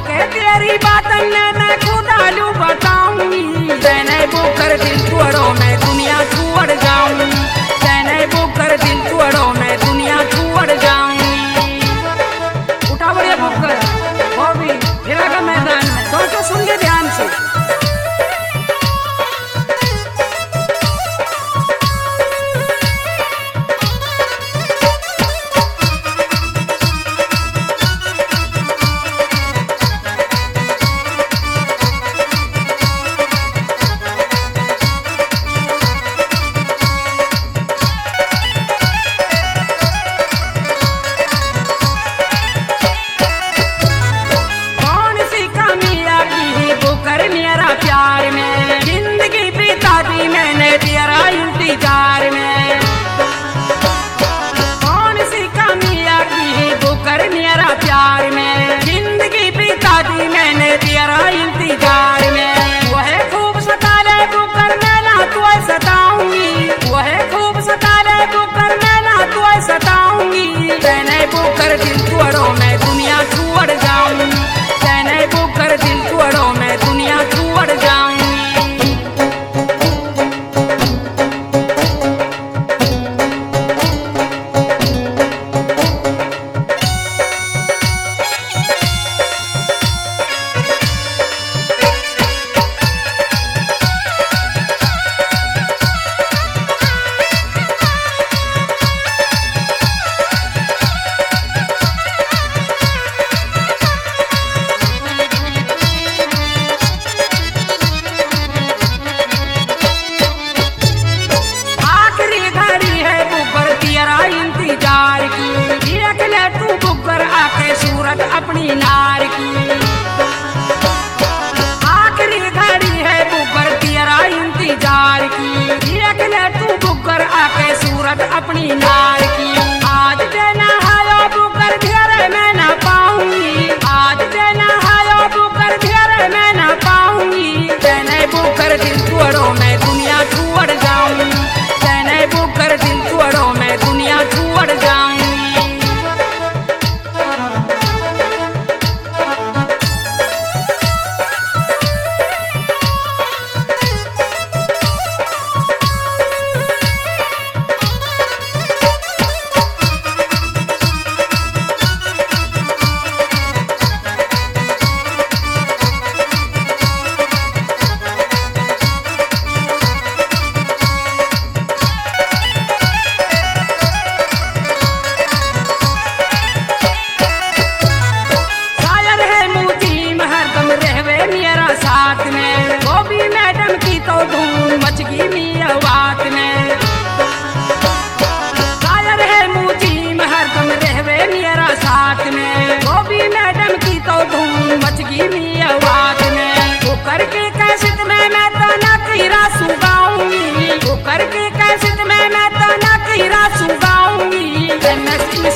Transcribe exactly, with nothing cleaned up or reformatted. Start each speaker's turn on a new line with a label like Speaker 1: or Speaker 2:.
Speaker 1: आके तेरी बात में मैं खुद आलू बताऊंगी। मैंने वो कर दिल तोड़ो मैं दुनिया छोड़ जाऊंगी। मैंने वो कर दिल तोड़ो मैं दुनिया छोड़ जाऊंगी। उठा बढ़िया बुकर वो भी फिरा का मैदान में दोस्तों सुन के ध्यान से। प्यार में जिंदगी बिता दी मैंने तेरा इंतजार में। कौन सी कमी आ गई वो कर मेरा प्यार में। जिंदगी बिता दी मैंने तेरा इंतजार में। वह खूब सता ले वो कर मैं ना तो सताऊंगी। वह खूब सता ले वो कर मैं ना तो सताऊंगी। मैंने वो कर दिल तोड़ो मैं दुनिया छोड़ जाऊंगी। मैंने वो कर दिल तोड़ो मैं दुनिया छोड़ जाऊंगी। अपनी नार की आखिरी घड़ी है बुकर तेरा इंतजार की। देख ले तू बुकर आके सूरत अपनी नार की। आज देना हायो बुकर घेरे मैं ना पाऊंगी। आज देना हायो बुकर घेरे मैं ना पाऊंगी। तेने बुकर दिल तोड़ो मैं दुनिया छोड़ जाऊंगी। तेने बुकर दिल तोड़ो मैं दुनिया छोड़ जाऊंगी। साथ में वो भी मैडम की तो धूम मच गई मियावात में। शायर है मुजीम हरदम रहवे मेरा साथ में। वो भी मैडम की तो धूम मच गई मियावात में। वो करके कैसेट में मैं तो ना कीरा सुगाऊंगी। वो करके कैसेट में मैं तो ना कीरा सुगाऊंगी।